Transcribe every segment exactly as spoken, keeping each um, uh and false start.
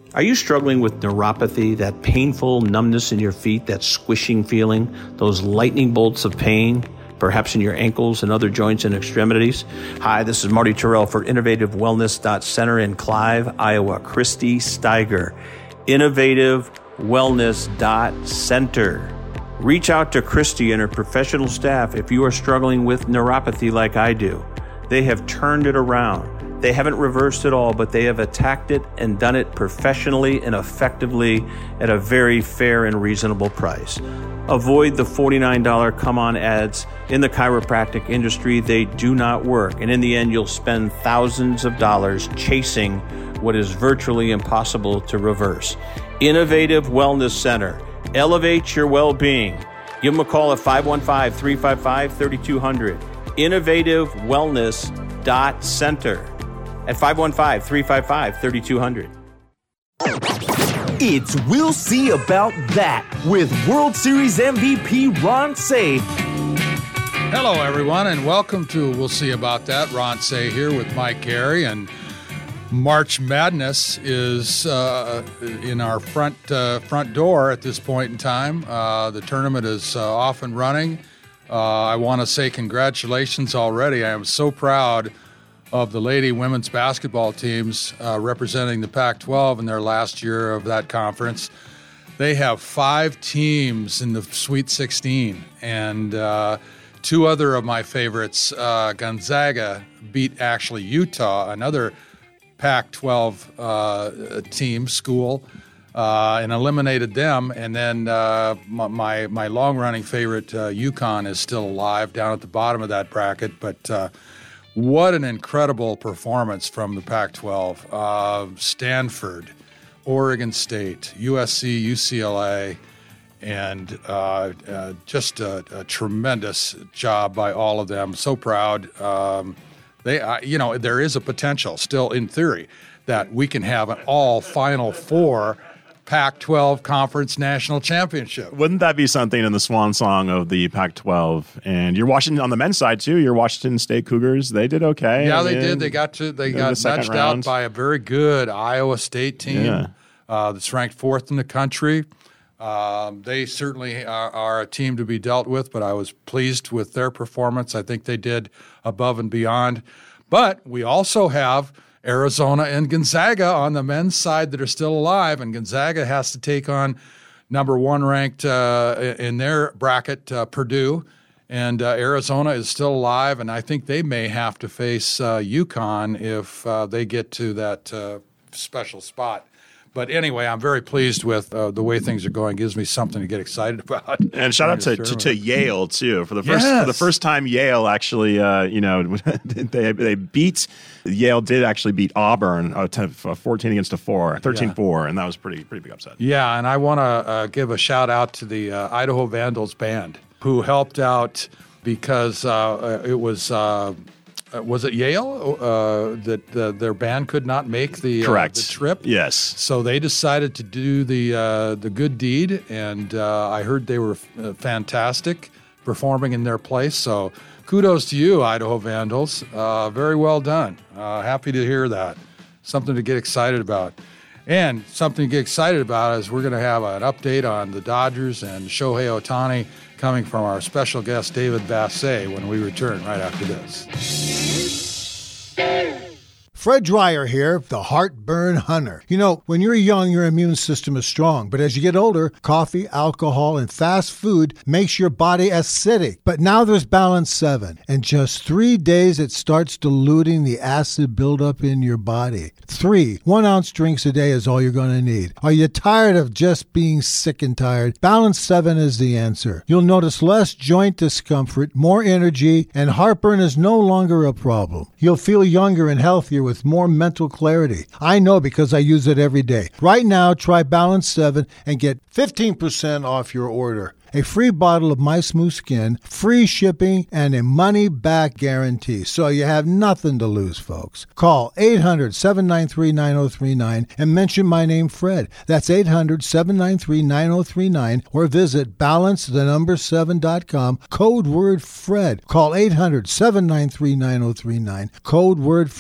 Are you struggling with neuropathy, that painful numbness in your feet, that squishing feeling, those lightning bolts of pain, perhaps in your ankles and other joints and extremities? Hi, this is Marty Terrell for Innovative Wellness Center in Clive, Iowa. Christy Steiger, Innovative Wellness Center. Reach out to Christy and her professional staff if you are struggling with neuropathy like I do. They have turned it around. They haven't reversed it all, but they have attacked it and done it professionally and effectively at a very fair and reasonable price. Avoid the forty-nine dollars come-on ads in the chiropractic industry. They do not work. And in the end, you'll spend thousands of dollars chasing what is virtually impossible to reverse. Innovative Wellness Center. Elevate your well-being. Give them a call at five one five, three five five, three two zero zero. Innovative Wellness Center. At five one five, three five five, three two zero zero. It's We'll See About That with World Series M V P Ron Cey. Hello, everyone, and welcome to We'll See About That. Ron Cey here with Mike Gary, and March Madness is uh, in our front uh, front door at this point in time. Uh, the tournament is uh, off and running. Uh, I want to say congratulations already. I am so proud of the lady women's basketball teams uh, representing the Pac twelve in their last year of that conference. They have five teams in the Sweet sixteen, and uh, two other of my favorites, uh, Gonzaga, beat actually Utah, another Pac twelve uh, team, school, uh, and eliminated them. And then uh, my, my long-running favorite, uh, UConn, is still alive down at the bottom of that bracket, but uh, what an incredible performance from the Pac twelve. Uh, Stanford, Oregon State, U S C, U C L A, and uh, uh, just a, a tremendous job by all of them. So proud. Um, they, uh, you know, there is a potential still in theory that we can have an all Final Four Pac twelve Conference National Championship. Wouldn't that be something in the swan song of the Pac twelve? And you're Washington on the men's side too. Your Washington State Cougars, they did okay. Yeah, I they mean, did. They got to they got the nudged round. out by a very good Iowa State team Yeah. uh, that's ranked fourth in the country. Um, they certainly are, are a team to be dealt with, but I was pleased with their performance. I think they did above and beyond. But we also have Arizona and Gonzaga on the men's side that are still alive, and Gonzaga has to take on number one ranked uh, in their bracket, uh, Purdue, and uh, Arizona is still alive, and I think they may have to face uh, UConn if uh, they get to that uh, special spot. But anyway, I'm very pleased with uh, the way things are going. It gives me something to get excited about. And shout out to, to, to Yale too for the first Yes. for the first time. Yale actually, uh, you know, they they beat Yale did actually beat Auburn uh, to, uh, fourteen against a four, thirteen four, and that was pretty pretty big upset. Yeah, and I want to uh, give a shout out to the uh, Idaho Vandals band who helped out because uh, it was. Uh, Uh, was it Yale uh, that uh, their band could not make the, uh, the trip? Yes. So they decided to do the uh, the good deed, and uh, I heard they were f- fantastic performing in their place. So kudos to you, Idaho Vandals. Uh, very well done. Uh, happy to hear that. Something to get excited about. And something to get excited about is we're going to have an update on the Dodgers and Shohei Ohtani coming from our special guest, David Vassegh, when we return right after this. Fred Dreyer here, the Heartburn Hunter. You know, when you're young, your immune system is strong. But as you get older, coffee, alcohol, and fast food makes your body acidic. But now there's Balance seven. In just three days, it starts diluting the acid buildup in your body. Three one-ounce drinks a day is all you're going to need. Are you tired of just being sick and tired? Balance seven is the answer. You'll notice less joint discomfort, more energy, and heartburn is no longer a problem. You'll feel younger and healthier with more mental clarity. I know because I use it every day. Right now, try Balance seven and get fifteen percent off your order. A free bottle of My Smooth Skin, free shipping, and a money-back guarantee. So you have nothing to lose, folks. Call eight hundred, seven nine three, nine oh three nine and mention my name, Fred. That's eight hundred, seven nine three, nine oh three nine or visit balance the number seven dot com, code word Fred. Call eight hundred, seven nine three, nine oh three nine, code word Fred.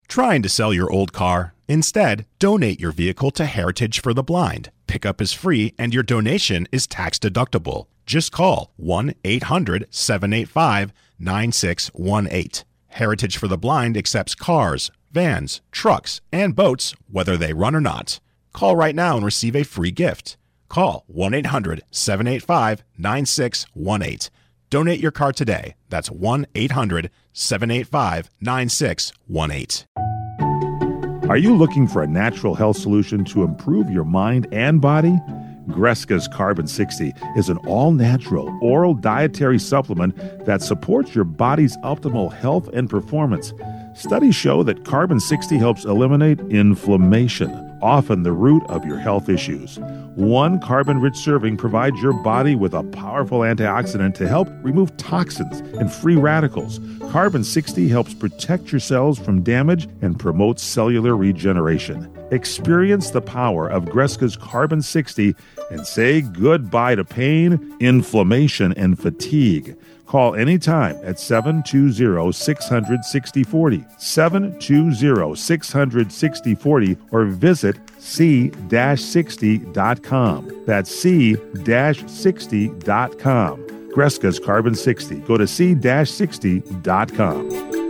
Trying to sell your old car? Instead, donate your vehicle to Heritage for the Blind. Pickup is free and your donation is tax deductible. Just call one eight hundred seven eight five nine six one eight. Heritage for the Blind accepts cars, vans, trucks, and boats, whether they run or not. Call right now and receive a free gift. Call one eight hundred seven eight five nine six one eight. Donate your car today. That's one eight hundred seven eight five nine six one eight. Are you looking for a natural health solution to improve your mind and body? Greska's Carbon sixty is an all-natural oral dietary supplement that supports your body's optimal health and performance. Studies show that Carbon sixty helps eliminate inflammation, often the root of your health issues. One carbon-rich serving provides your body with a powerful antioxidant to help remove toxins and free radicals. Carbon sixty helps protect your cells from damage and promotes cellular regeneration. Experience the power of Greska's Carbon sixty and say goodbye to pain, inflammation, and fatigue. Call anytime at seven two zero, six hundred, sixty forty, seven two zero, six hundred, sixty forty, or visit c sixty dot com. That's c sixty dot com. Greska's Carbon sixty. Go to c sixty dot com.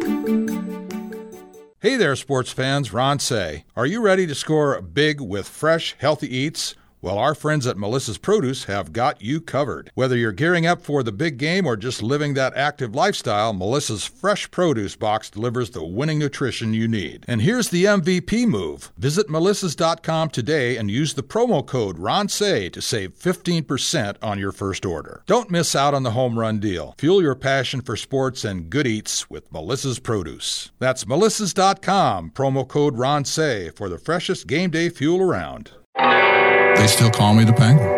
Hey there, sports fans. Ron Say. Are you ready to score big with fresh, healthy eats? Well, our friends at Melissa's Produce have got you covered. Whether you're gearing up for the big game or just living that active lifestyle, Melissa's Fresh Produce box delivers the winning nutrition you need. And here's the M V P move. Visit melissas dot com today and use the promo code RONSAY to save fifteen percent on your first order. Don't miss out on the home run deal. Fuel your passion for sports and good eats with Melissa's Produce. That's melissas dot com, promo code RONSAY for the freshest game day fuel around. They still call me the Penguin.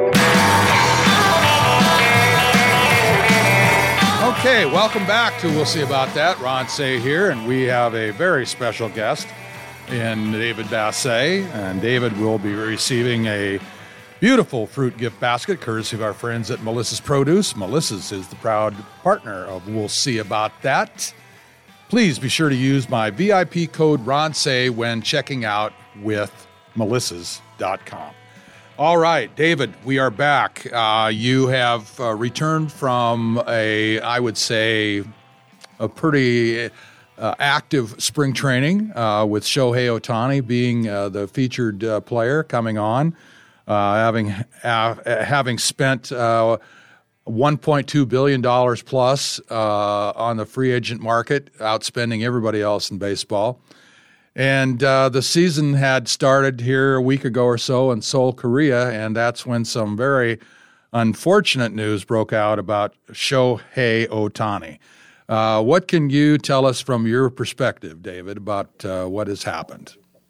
Okay, welcome back to We'll See About That. Ron Say here, and we have a very special guest in David Bassay. And David will be receiving a beautiful fruit gift basket courtesy of our friends at Melissa's Produce. Melissa's is the proud partner of We'll See About That. Please be sure to use my V I P code RONSAY when checking out with melissas dot com. All right, David, we are back. Uh, you have uh, returned from a, I would say, a pretty uh, active spring training uh, with Shohei Ohtani being uh, the featured uh, player coming on, uh, having uh, having spent uh, one point two billion dollars plus uh, on the free agent market, outspending everybody else in baseball. And uh, the season had started here a week ago or so in Seoul, Korea, and that's when some very unfortunate news broke out about Shohei Ohtani. Uh, what can you tell us from your perspective, David, about uh, what has happened?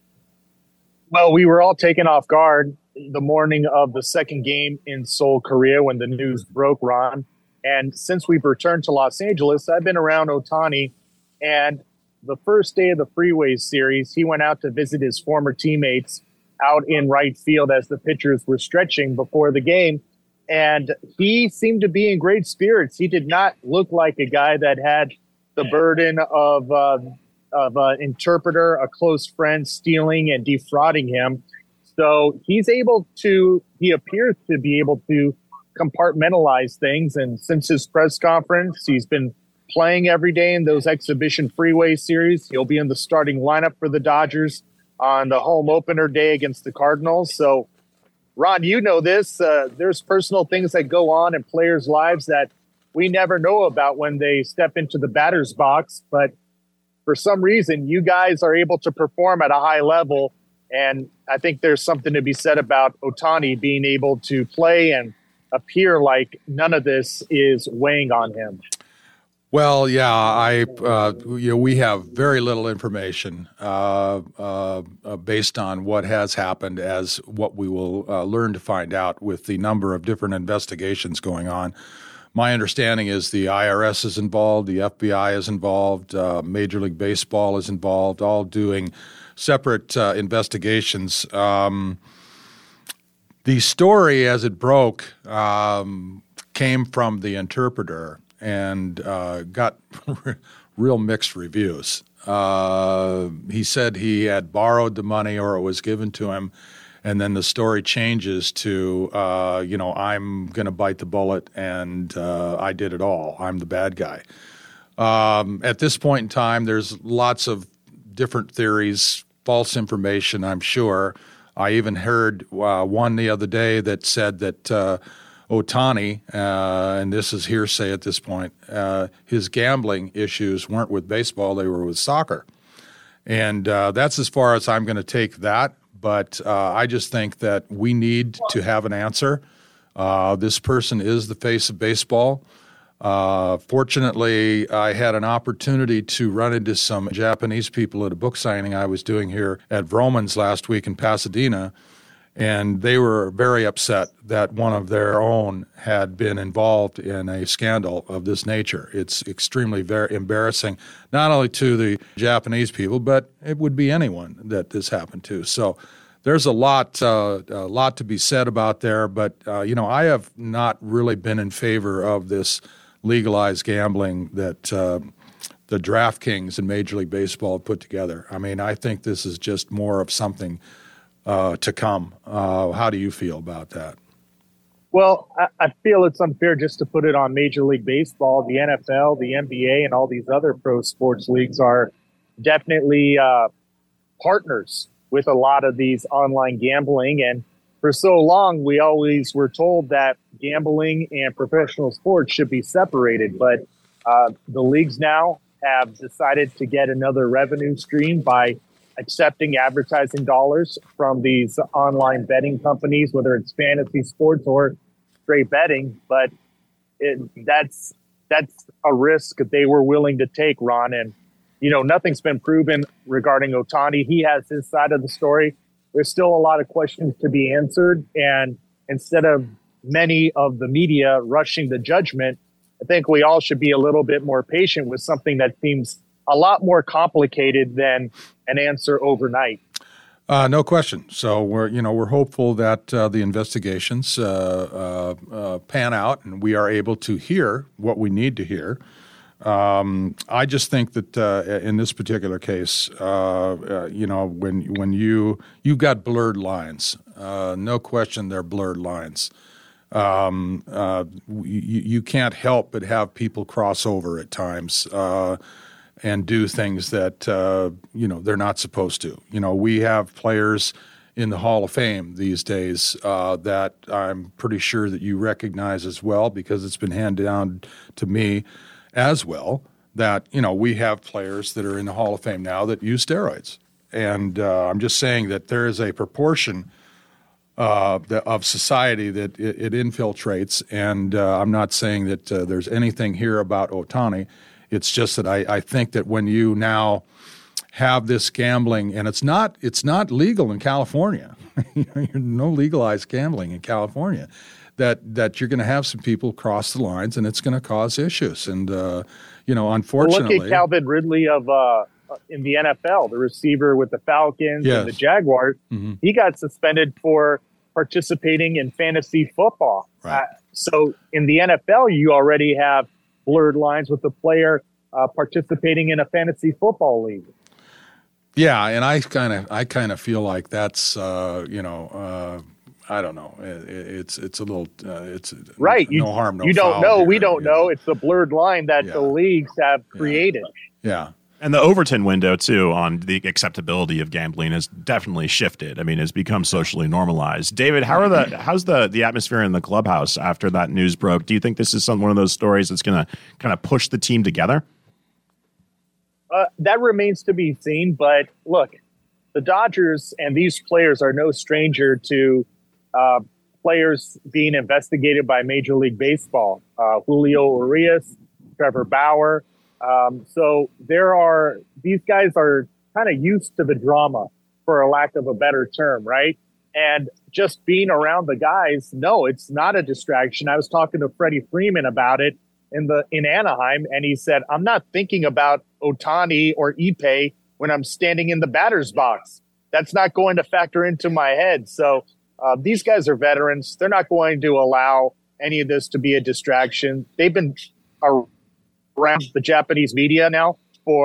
Well, we were all taken off guard the morning of the second game in Seoul, Korea, when the news broke, Ron. And since we've returned to Los Angeles, I've been around Ohtani, and the first day of the Freeways series, he went out to visit his former teammates out in right field as the pitchers were stretching before the game. And he seemed to be in great spirits. He did not look like a guy that had the burden of, uh, of an interpreter, a close friend stealing and defrauding him. So he's able to, he appears to be able to compartmentalize things. And since his press conference, he's been playing every day in those exhibition Freeway series. He'll be in the starting lineup for the Dodgers on the home opener day against the Cardinals. So, Ron, you know this. Uh, there's personal things that go on in players' lives that we never know about when they step into the batter's box. But for some reason, you guys are able to perform at a high level. And I think there's something to be said about Ohtani being able to play and appear like none of this is weighing on him. Well, yeah, I uh, you know we have very little information uh, uh, uh, based on what has happened, as what we will uh, learn to find out with the number of different investigations going on. My understanding is the I R S is involved, the F B I is involved, uh, Major League Baseball is involved, all doing separate uh, investigations. Um, the story, as it broke, um, came from the interpreter and uh, got real mixed reviews. Uh, he said he had borrowed the money or it was given to him, and then the story changes to, uh, you know, I'm going to bite the bullet and uh, I did it all. I'm the bad guy. Um, at this point in time, there's lots of different theories, false information, I'm sure. I even heard uh, one the other day that said that uh, Ohtani, uh, and this is hearsay at this point, uh, his gambling issues weren't with baseball, they were with soccer. And uh, that's as far as I'm going to take that. But uh, I just think that we need to have an answer. Uh, this person is the face of baseball. Uh, fortunately, I had an opportunity to run into some Japanese people at a book signing I was doing here at Vroman's last week in Pasadena, and they were very upset that one of their own had been involved in a scandal of this nature. It's extremely very embarrassing, not only to the Japanese people, but it would be anyone that this happened to. So there's a lot, uh, a lot to be said about there, but uh, you know, I have not really been in favor of this legalized gambling that uh, the DraftKings and Major League Baseball put together. I mean, I think this is just more of something uh, to come. Uh, how do you feel about that? Well, I, I feel it's unfair just to put it on Major League Baseball. The N F L, the N B A, and all these other pro sports leagues are definitely uh, partners with a lot of these online gambling. And for so long, we always were told that gambling and professional sports should be separated. But uh, the leagues now have decided to get another revenue stream by accepting advertising dollars from these online betting companies, whether it's fantasy sports or straight betting. But it, that's that's a risk they were willing to take, Ron. And, you know, nothing's been proven regarding Ohtani. He has his side of the story. There's still a lot of questions to be answered. And instead of many of the media rushing to judgment, I think we all should be a little bit more patient with something that seems a lot more complicated than an answer overnight. Uh, no question. So we're, you know, we're hopeful that uh, the investigations uh, uh, uh, pan out and we are able to hear what we need to hear. Um, I just think that uh, in this particular case, uh, uh, you know, when when you you've got blurred lines, uh, no question, they're blurred lines. Um, uh, you, you can't help but have people cross over at times uh, and do things that uh, you know they're not supposed to. You know, we have players in the Hall of Fame these days uh, that I'm pretty sure that you recognize as well because it's been handed down to me as well, that, you know, we have players that are in the Hall of Fame now that use steroids. And uh, I'm just saying that there is a proportion uh, of society that it, it infiltrates. And uh, I'm not saying that uh, there's anything here about Ohtani. It's just that I, I think that when you now have this gambling, and it's not it's not legal in California. No legalized gambling in California. That, that you're going to have some people cross the lines and it's going to cause issues. And, uh, you know, unfortunately. Well, look at Calvin Ridley of uh, in the N F L, the receiver with the Falcons yes. and the Jaguars. Mm-hmm. He got suspended for participating in fantasy football. Right. Uh, so in the N F L, you already have blurred lines with the player uh, participating in a fantasy football league. Yeah, and I kind of I kind of feel like that's, uh, you know, uh, I don't know. It, it's it's a little uh, it's right. No you, harm, no You don't foul know. here, we don't know. know. It's the blurred line that yeah. the leagues have created. Yeah. yeah. And the Overton window, too, on the acceptability of gambling has definitely shifted. I mean, it's become socially normalized. David, how are the how's the, the atmosphere in the clubhouse after that news broke? Do you think this is some one of those stories that's going to kind of push the team together? Uh, that remains to be seen. But look, the Dodgers and these players are no stranger to Uh, players being investigated by Major League Baseball, uh, Julio Urias, Trevor Bauer. Um, so there are, these guys are kind of used to the drama, for a lack of a better term, right? And just being around the guys, no, it's not a distraction. I was talking to Freddie Freeman about it in the in Anaheim, and he said, I'm not thinking about Ohtani or Ippei when I'm standing in the batter's box. That's not going to factor into my head. So Uh, these guys are veterans. They're not going to allow any of this to be a distraction. They've been around the Japanese media now for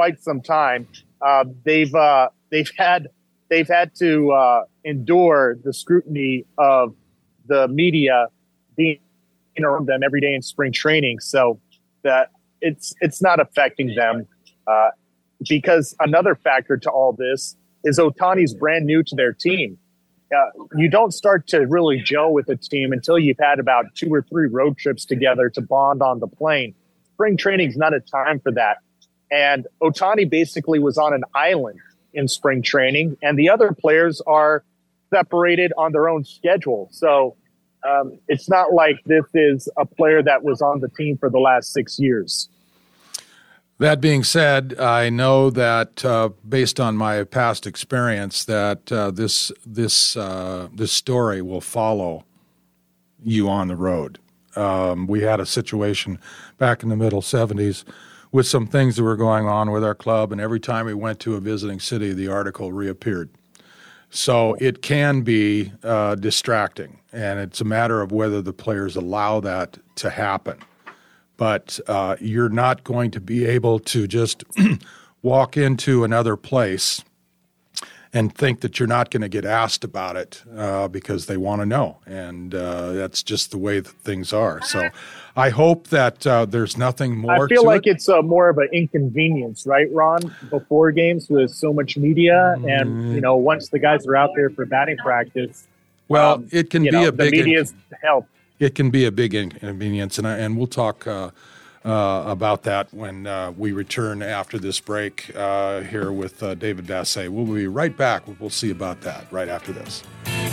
quite some time. Uh, they've uh, they've had they've had to uh, endure the scrutiny of the media being around them every day in spring training. So that it's it's not affecting them. Uh, because another factor to all this is Ohtani's brand new to their team. Uh, you don't start to really gel with a team until you've had about two or three road trips together to bond on the plane. Spring training is not a time for that. And Ohtani basically was on an island in spring training, and the other players are separated on their own schedule. So um, it's not like this is a player that was on the team for the last six years. That being said, I know that uh, based on my past experience, that uh, this this uh, this story will follow you on the road. Um, we had a situation back in the middle seventies with some things that were going on with our club, and every time we went to a visiting city, the article reappeared. So it can be uh, distracting, and it's a matter of whether the players allow that to happen. But uh, you're not going to be able to just walk into another place and think that you're not going to get asked about it uh, because they want to know. And uh, that's just the way that things are. So I hope that uh, there's nothing more I feel to like it. it's uh, more of an inconvenience, right, Ron? Before games with so much media. Mm-hmm. And, you know, once the guys are out there for batting practice. Well, um, it can you be know, a big the media's help. It can be a big inconvenience, and I, and we'll talk uh, uh, about that when uh, we return after this break uh, here with uh, David Vassegh. We'll be right back. We'll see about that right after this.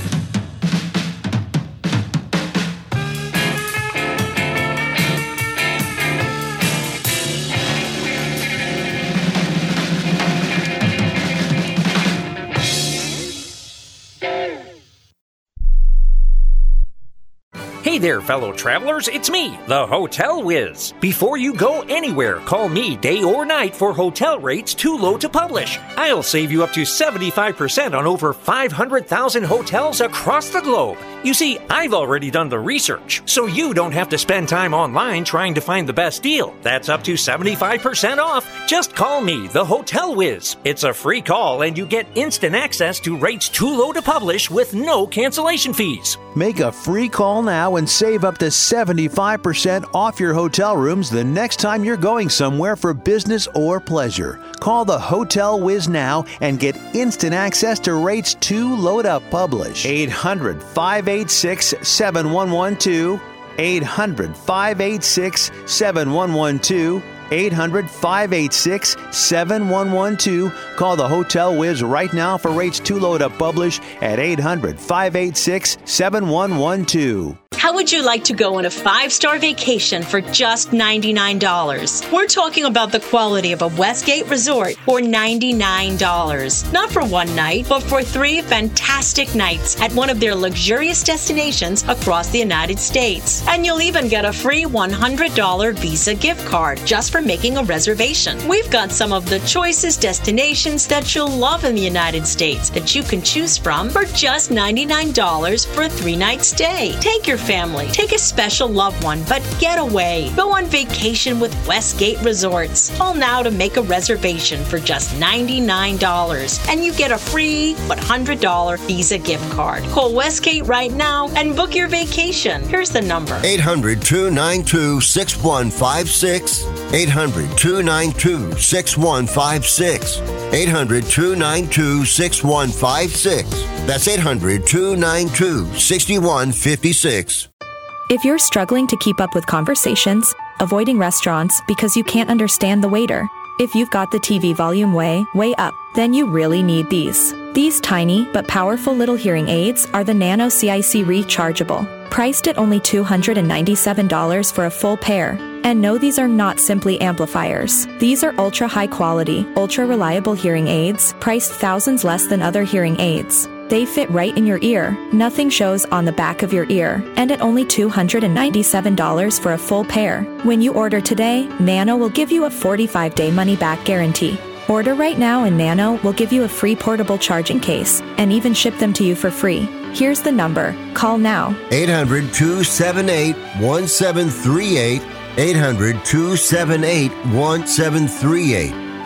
Hey there, fellow travelers, it's me, the Hotel Whiz. Before you go anywhere, call me day or night for hotel rates too low to publish. I'll save you up to seventy-five percent on over five hundred thousand hotels across the globe. You see, I've already done the research, so you don't have to spend time online trying to find the best deal. That's up to seventy-five percent off. Just call me, the Hotel Whiz. It's a free call, and you get instant access to rates too low to publish with no cancellation fees. Make a free call now and save up to seventy-five percent off your hotel rooms the next time you're going somewhere for business or pleasure. Call the Hotel Whiz now and get instant access to rates too low to publish. eight hundred, five eight six, seven one one two. eight hundred, five eight six, seven one one two. eight hundred, five eight six, seven one one two. Call the Hotel Whiz right now for rates too low to publish at eight hundred, five eight six, seven one one two. How would you like to go on a five-star vacation for just ninety-nine dollars? We're talking about the quality of a Westgate resort for ninety-nine dollars. Not for one night, but for three fantastic nights at one of their luxurious destinations across the United States. And you'll even get a free one hundred dollars Visa gift card just for making a reservation. We've got some of the choicest destinations that you'll love in the United States that you can choose from for just ninety-nine dollars for a three-night stay. Take your family, take a special loved one, but get away. Go on vacation with Westgate Resorts. Call now to make a reservation for just ninety-nine dollars, and you get a free one hundred dollars Visa gift card. Call Westgate right now and book your vacation. Here's the number. eight hundred, two nine two, six one five six. eight hundred, two nine two, six one five six. eight hundred, two nine two, six one five six. That's eight hundred, two nine two, six one five six. If you're struggling to keep up with conversations, avoiding restaurants because you can't understand the waiter, if you've got the T V volume way, way up, then you really need these. These tiny but powerful little hearing aids are the Nano C I C Rechargeable, priced at only two hundred ninety-seven dollars for a full pair. And no, these are not simply amplifiers. These are ultra high quality, ultra reliable hearing aids, priced thousands less than other hearing aids. They fit right in your ear, nothing shows on the back of your ear, and at only two hundred ninety-seven dollars for a full pair. When you order today, Nano will give you a forty-five day money-back guarantee. Order right now and Nano will give you a free portable charging case and even ship them to you for free. Here's the number. Call now. eight hundred, two seven eight, one seven three eight. eight hundred, two seven eight, one seven three eight.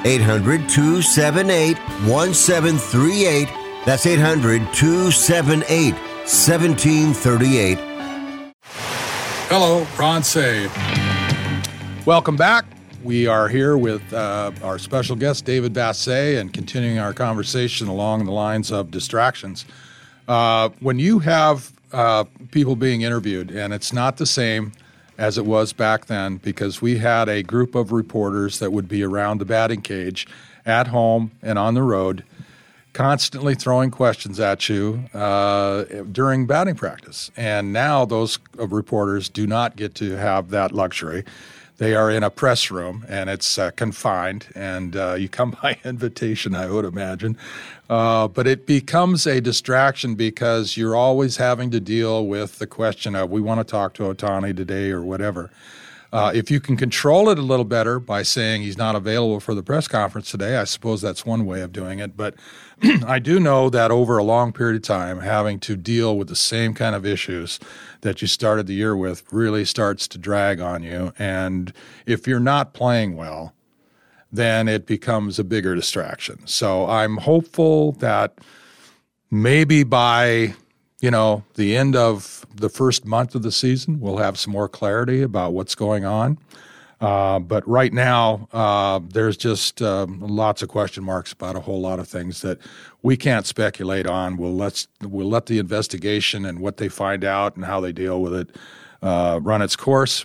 eight hundred, two seven eight, one seven three eight. That's eight hundred, two seven eight, one seven three eight. Hello, Ron Cey. Welcome back. We are here with uh, our special guest, David Bassett, and continuing our conversation along the lines of distractions. Uh, when you have uh, people being interviewed, and it's not the same as it was back then, because we had a group of reporters that would be around the batting cage at home and on the road, constantly throwing questions at you uh, during batting practice. And now those reporters do not get to have that luxury. They are in a press room, and it's uh, confined, and uh, you come by invitation, I would imagine. Uh, but it becomes a distraction because you're always having to deal with the question of, we want to talk to Ohtani today or whatever. Uh, if you can control it a little better by saying he's not available for the press conference today, I suppose that's one way of doing it. But I do know that over a long period of time, having to deal with the same kind of issues that you started the year with really starts to drag on you. And if you're not playing well, then it becomes a bigger distraction. So I'm hopeful that maybe by, you know, the end of the first month of the season, we'll have some more clarity about what's going on. Uh, but right now, uh, there's just uh, lots of question marks about a whole lot of things that we can't speculate on. We'll let we'll let the investigation and what they find out and how they deal with it uh, run its course.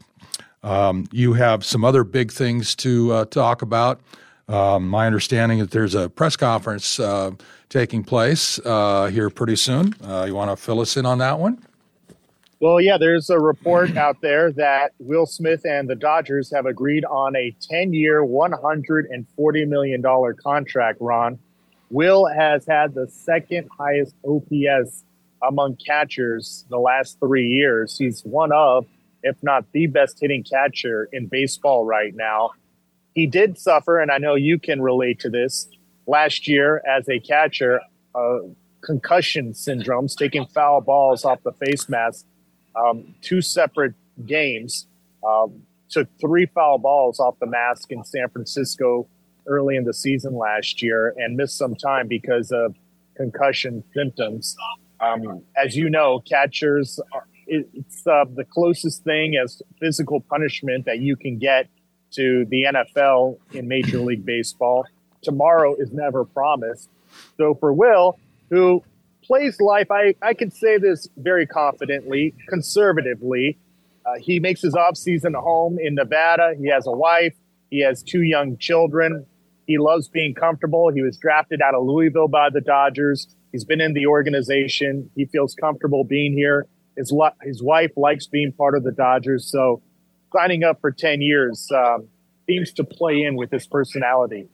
Um, you have some other big things to uh, talk about. Um, my understanding is there's a press conference uh, taking place uh, here pretty soon. Uh, you want to fill us in on that one? Well, yeah, there's a report out there that Will Smith and the Dodgers have agreed on a ten-year, one hundred forty million dollars contract, Ron. Will has had the second highest O P S among catchers the last three years. He's one of, if not the best hitting catcher in baseball right now. He did suffer, and I know you can relate to this, last year as a catcher, uh, concussion syndromes, taking foul balls off the face mask. Um, two separate games, um, took three foul balls off the mask in San Francisco early in the season last year and missed some time because of concussion symptoms. Um, as you know, catchers, are, it, it's uh, the closest thing as physical punishment that you can get to the N F L in Major League Baseball. Tomorrow is never promised. So for Will, who plays life, I, I can say this very confidently, conservatively. Uh, he makes his offseason home in Nevada. He has a wife. He has two young children. He loves being comfortable. He was drafted out of Louisville by the Dodgers. He's been in the organization. He feels comfortable being here. His, his wife likes being part of the Dodgers. So signing up for ten years um, seems to play in with his personality.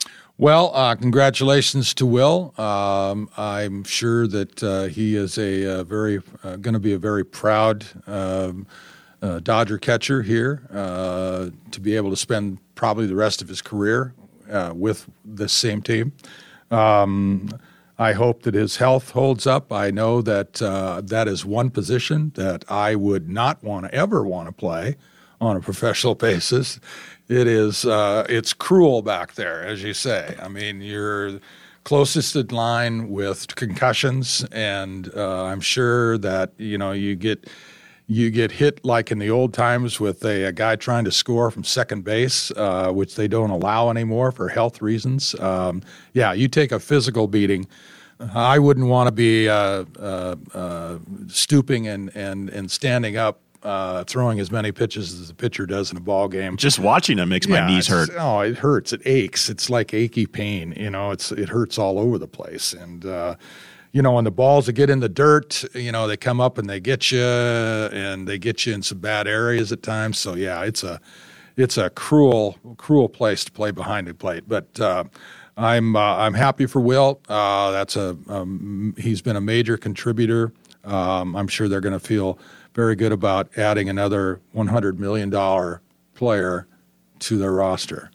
Well, uh, congratulations to Will. Um, I'm sure that uh, he is a, a very uh, going to be a very proud um, uh, Dodger catcher here uh, to be able to spend probably the rest of his career uh, with the same team. Um, I hope that his health holds up. I know that uh, that is one position that I would not want to ever want to play on a professional basis. It is, uh, it's cruel back there, as you say. I mean, you're closest in line with concussions, and uh, I'm sure that, you know, you get you get hit like in the old times with a, a guy trying to score from second base, uh, which they don't allow anymore for health reasons. Um, yeah, you take a physical beating. I wouldn't want to be uh, uh, uh, stooping and, and, and standing up, Uh, throwing as many pitches as the pitcher does in a ball game. Just watching him makes yeah, my knees hurt. Oh, it hurts. It aches. It's like achy pain. You know, it's it hurts all over the place. And uh, you know, when the balls that get in the dirt, you know, they come up and they get you, and they get you in some bad areas at times. So yeah, it's a it's a cruel cruel place to play behind the plate. But uh, I'm uh, I'm happy for Will. Uh, that's a um, he's been a major contributor. Um, I'm sure they're going to feel very good about adding another one hundred million dollars player to their roster.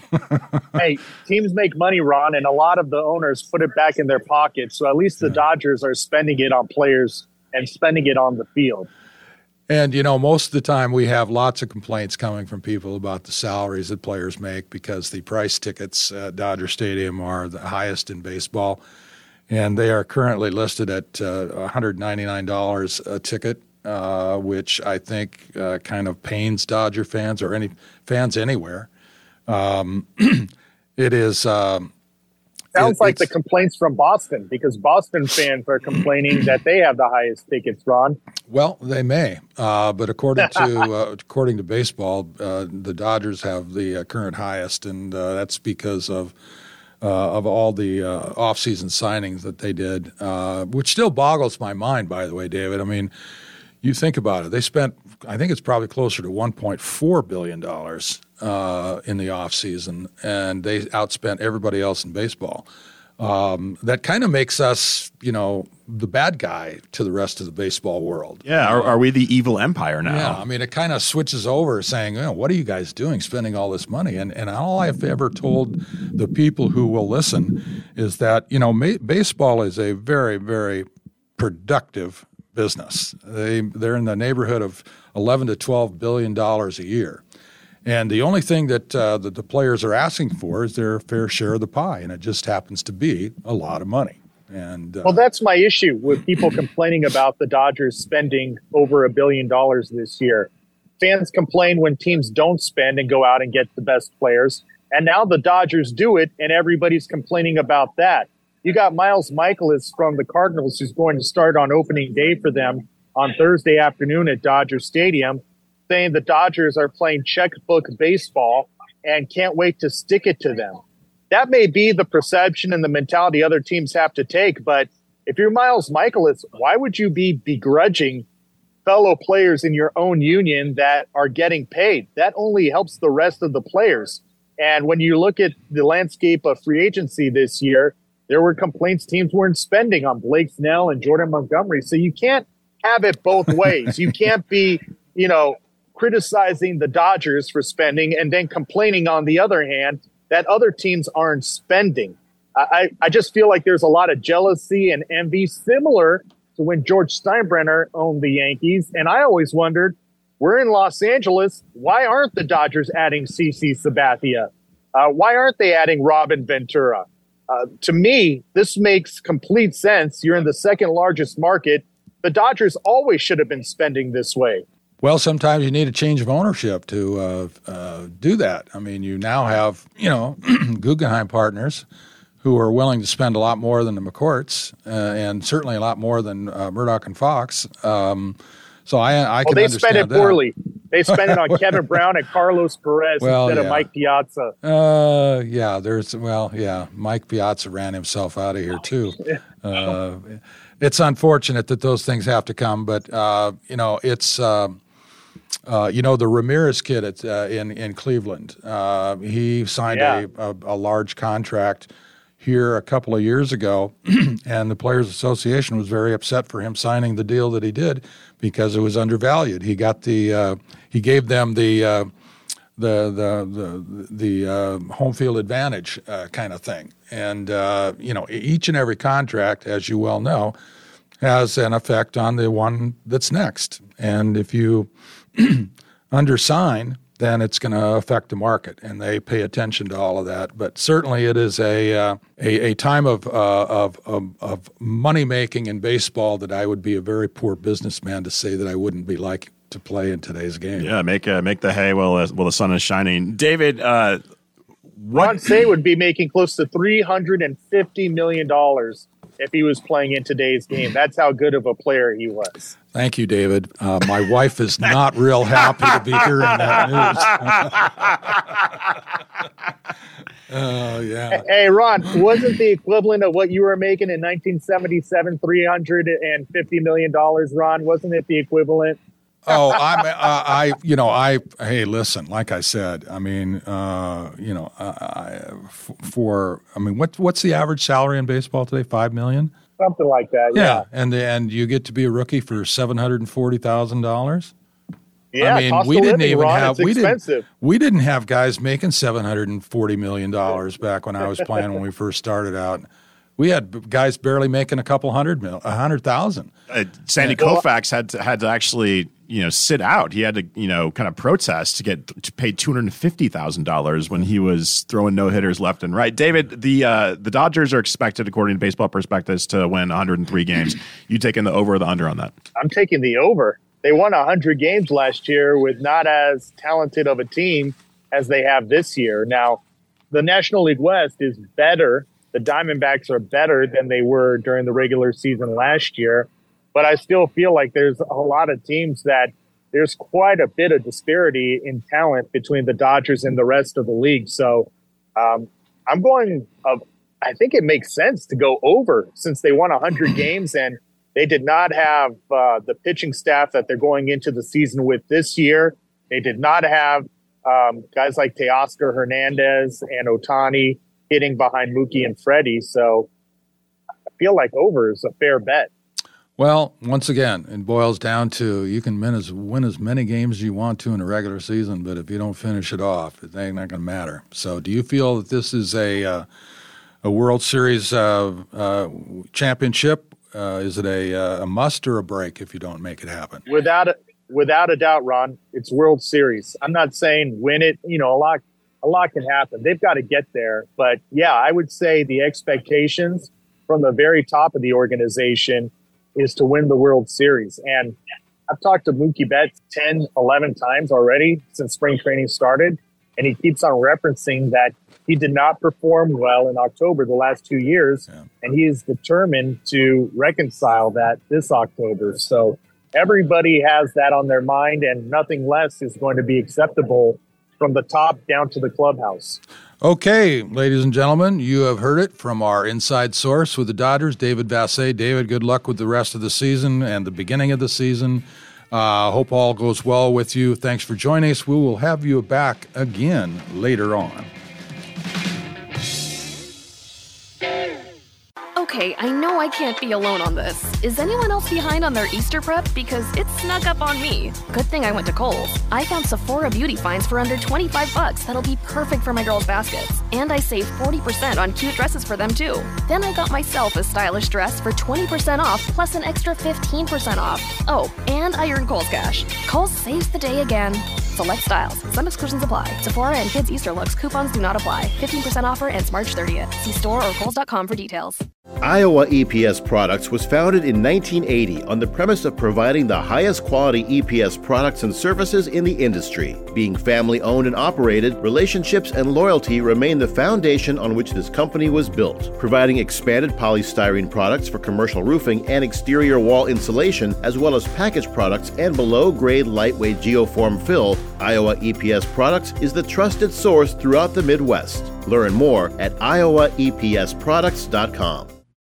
Hey, teams make money, Ron, and a lot of the owners put it back in their pockets. So at least the Dodgers are spending it on players and spending it on the field. And, you know, most of the time we have lots of complaints coming from people about the salaries that players make because the price tickets at Dodger Stadium are the highest in baseball. And they are currently listed at uh, one hundred ninety-nine dollars a ticket, uh, which I think uh, kind of pains Dodger fans or any fans anywhere. Um, it is... Um, Sounds it, like the complaints from Boston, because Boston fans are complaining that they have the highest tickets, Ron. Well, they may, uh, but according to uh, according to baseball, uh, the Dodgers have the uh, current highest, and uh, that's because of uh, of all the uh, off-season signings that they did, uh, which still boggles my mind, by the way, David. I mean, you think about it. They spent, I think it's probably closer to one point four billion dollars uh, in the offseason, and they outspent everybody else in baseball. Um, that kind of makes us, you know, the bad guy to the rest of the baseball world. Yeah, are, are we the evil empire now? Yeah, I mean, it kind of switches over saying, you know, what are you guys doing spending all this money? And and all I've ever told the people who will listen is that, you know, ma- baseball is a very, very productive business. They, they're in the neighborhood of eleven to twelve billion dollars a year. And the only thing that, uh, that the players are asking for is their fair share of the pie, and it just happens to be a lot of money. And uh, well, that's my issue with people complaining about the Dodgers spending over a billion dollars this year. Fans complain when teams don't spend and go out and get the best players. And now the Dodgers do it, and everybody's complaining about that. You got Miles Michaelis from the Cardinals, who's going to start on opening day for them on Thursday afternoon at Dodger Stadium, saying the Dodgers are playing checkbook baseball and can't wait to stick it to them. That may be the perception and the mentality other teams have to take, but if you're Miles Michaelis, why would you be begrudging fellow players in your own union that are getting paid? That only helps the rest of the players. And when you look at the landscape of free agency this year, there were complaints teams weren't spending on Blake Snell and Jordan Montgomery. So you can't have it both ways. You can't be, you know, criticizing the Dodgers for spending and then complaining on the other hand that other teams aren't spending. I, I just feel like there's a lot of jealousy and envy similar to when George Steinbrenner owned the Yankees. And I always wondered, we're in Los Angeles. Why aren't the Dodgers adding C C Sabathia? Uh, why aren't they adding Robin Ventura? Uh, to me, this makes complete sense. You're in the second largest market. The Dodgers always should have been spending this way. Well, sometimes you need a change of ownership to uh, uh, do that. I mean, you now have, you know, Guggenheim partners who are willing to spend a lot more than the McCourts uh, and certainly a lot more than uh, Murdoch and Fox. Um, so I, I can well, they understand spend it that. poorly. They spend it on Kevin Brown and Carlos Perez well, instead yeah. of Mike Piazza. Uh, yeah, there's well, yeah, Mike Piazza ran himself out of here too. Uh, it's unfortunate that those things have to come, but uh, you know, it's. Uh, Uh, you know, the Ramirez kid at, uh, in, in Cleveland, uh, he signed Yeah. a, a, a large contract here a couple of years ago, and the Players Association was very upset for him signing the deal that he did because it was undervalued. He got the uh, he gave them the uh, the the the, the uh, home field advantage uh, kind of thing, and uh, you know, each and every contract, as you well know, has an effect on the one that's next, and if you undersign, then it's going to affect the market, and they pay attention to all of that. But certainly, it is a uh, a, a time of, uh, of of of money making in baseball that I would be a very poor businessman to say that I wouldn't be like to play in today's game. Yeah, make uh, make the hay while uh, while the sun is shining. David, uh, what Ron Cey would be making close to three hundred fifty million dollars if he was playing in today's game. That's how good of a player he was. Thank you, David. Uh, my wife is not real happy to be hearing that news. Oh, yeah. Hey, Ron, wasn't the equivalent of what you were making in nineteen seventy-seven three hundred fifty million dollars, Ron? Wasn't it the equivalent? Oh, I'm, uh, I, you know, I, hey, listen, like I said, I mean, uh, you know, I, I, for, I mean, what, what's the average salary in baseball today? Five million? Something like that. Yeah. Yeah. And, and you get to be a rookie for seven hundred forty thousand dollars. Yeah. I mean, cost we of didn't living, even Ron, have, it's we expensive. didn't, we didn't have guys making seven hundred forty million dollars back when I was playing when we first started out. We had guys barely making a couple hundred mil, a hundred thousand. Uh, Sandy Yeah. Koufax had to, had to actually, you know, sit out. He had to, you know, kind of protest to get to pay two hundred fifty thousand dollars when he was throwing no hitters left and right. David, the uh, the Dodgers are expected, according to Baseball Prospectus, to win one hundred three games. You taking the over or the under on that? I'm taking the over. They won one hundred games last year with not as talented of a team as they have this year. Now, the National League West is better. The Diamondbacks are better than they were during the regular season last year. But I still feel like there's a lot of teams that there's quite a bit of disparity in talent between the Dodgers and the rest of the league. So um, I'm going, uh, I think it makes sense to go over since they won one hundred games and they did not have uh, the pitching staff that they're going into the season with this year. They did not have um, guys like Teoscar Hernandez and Ohtani hitting behind Mookie and Freddie. So I feel like over is a fair bet. Well, once again, it boils down to you can win as, win as many games as you want to in a regular season, but if you don't finish it off, it ain't not going to matter. So do you feel that this is a uh, a World Series uh, uh, championship? Uh, is it a, uh, a must or a break if you don't make it happen? Without a, without a doubt, Ron, it's World Series. I'm not saying win it. You know, a lot a lot can happen. They've got to get there. But, yeah, I would say the expectations from the very top of the organization is to win the World Series. And I've talked to Mookie Betts ten, eleven times already since spring training started, and he keeps on referencing that he did not perform well in October the last two years, yeah. and he is determined to reconcile that this October. So everybody has that on their mind, and nothing less is going to be acceptable from the top down to the clubhouse. Okay, ladies and gentlemen, you have heard it from our inside source with the Dodgers, David Vassegh. David, good luck with the rest of the season and the beginning of the season. Uh, hope all goes well with you. Thanks for joining us. We will have you back again later on. Okay, I know I can't be alone on this. Is anyone else behind on their Easter prep? Because it snuck up on me. Good thing I went to Kohl's. I found Sephora beauty finds for under twenty-five bucks that'll be perfect for my girls' baskets. And I saved forty percent on cute dresses for them too. Then I got myself a stylish dress for twenty percent off plus an extra fifteen percent off. Oh, and I earned Kohl's Cash. Kohl's saves the day again. Select styles. Some exclusions apply. Sephora and kids' Easter looks coupons do not apply. fifteen percent offer ends March thirtieth. See store or kohls dot com for details. Iowa E P S Products was founded in nineteen eighty on the premise of providing the highest quality E P S products and services in the industry. Being family-owned and operated, relationships and loyalty remain the foundation on which this company was built. Providing expanded polystyrene products for commercial roofing and exterior wall insulation, as well as packaged products and below-grade lightweight geoform fill, Iowa E P S Products is the trusted source throughout the Midwest. Learn more at iowa e p s products dot com.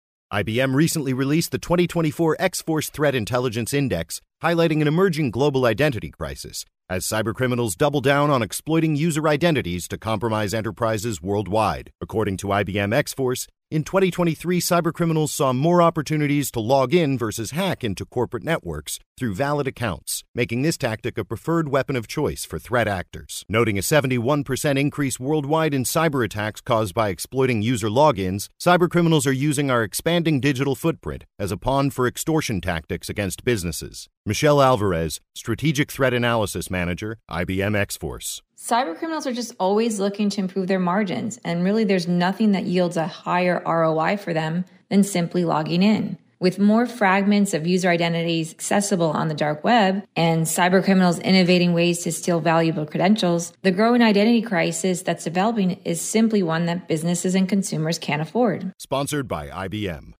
I B M recently released the twenty twenty-four X-Force Threat Intelligence Index, highlighting an emerging global identity crisis as cybercriminals double down on exploiting user identities to compromise enterprises worldwide. According to I B M X-Force, in twenty twenty-three, cybercriminals saw more opportunities to log in versus hack into corporate networks through valid accounts, making this tactic a preferred weapon of choice for threat actors. Noting a seventy-one percent increase worldwide in cyber attacks caused by exploiting user logins, cybercriminals are using our expanding digital footprint as a pawn for extortion tactics against businesses. Michelle Alvarez, Strategic Threat Analysis Manager, I B M X-Force. Cybercriminals are just always looking to improve their margins, and really there's nothing that yields a higher R O I for them than simply logging in. With more fragments of user identities accessible on the dark web and cybercriminals innovating ways to steal valuable credentials, the growing identity crisis that's developing is simply one that businesses and consumers can't afford. Sponsored by I B M.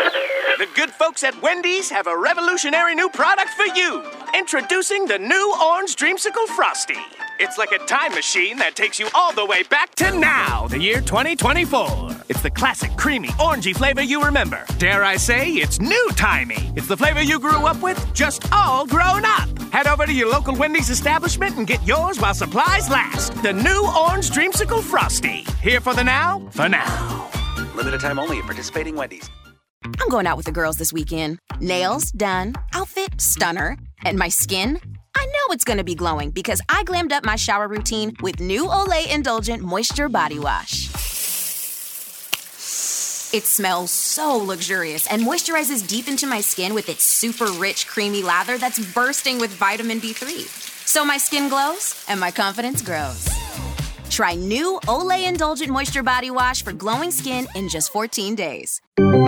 The good folks at Wendy's have a revolutionary new product for you. Introducing the new Orange Dreamsicle Frosty. It's like a time machine that takes you all the way back to now, the year twenty twenty-four. It's the classic creamy, orangey flavor you remember. Dare I say, it's new-timey. It's the flavor you grew up with, just all grown up. Head over to your local Wendy's establishment and get yours while supplies last. The new Orange Dreamsicle Frosty. Here for the now, for now. Limited time only at participating Wendy's. I'm going out with the girls this weekend. Nails done, outfit stunner, and my skin, I know it's going to be glowing because I glammed up my shower routine with new Olay Indulgent Moisture Body Wash. It smells so luxurious and moisturizes deep into my skin with its super rich, creamy lather that's bursting with vitamin B three. So my skin glows and my confidence grows. Try new Olay Indulgent Moisture Body Wash for glowing skin in just fourteen days.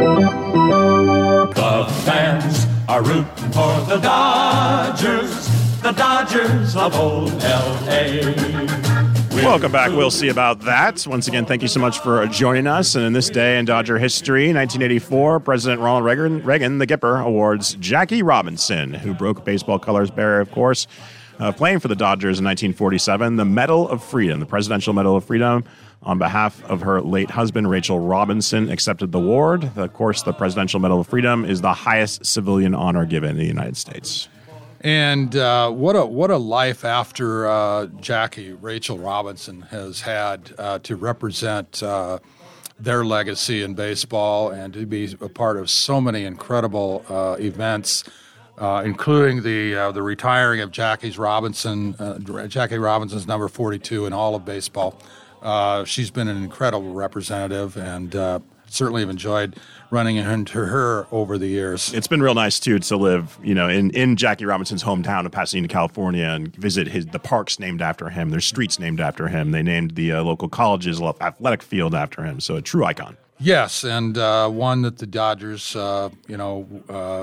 The fans are rooting for the Dodgers, the Dodgers of old L A. Welcome back. We'll see about that. Once again, thank you so much for joining us. And in this day in Dodger history, nineteen eighty-four, President Ronald Reagan, Reagan the Gipper, awards Jackie Robinson, who broke baseball colors bare, of course, uh, playing for the Dodgers in nineteen forty-seven, the Medal of Freedom, the Presidential Medal of Freedom. On behalf of her late husband, Rachel Robinson, accepted the award. Of course, the Presidential Medal of Freedom is the highest civilian honor given in the United States. And uh, what a what a life after uh, Jackie, Rachel Robinson, has had uh, to represent uh, their legacy in baseball and to be a part of so many incredible uh, events, uh, including the uh, the retiring of Jackie's Robinson, uh, Jackie Robinson's number forty-two in all of baseball. Uh, she's been an incredible representative, and uh, certainly have enjoyed running into her over the years. It's been real nice, too, to live, you know, in, in Jackie Robinson's hometown of Pasadena, California, and visit his the parks named after him. There's streets named after him. They named the uh, local college's athletic field after him. So a true icon. Yes, and uh, one that the Dodgers, uh, you know, uh,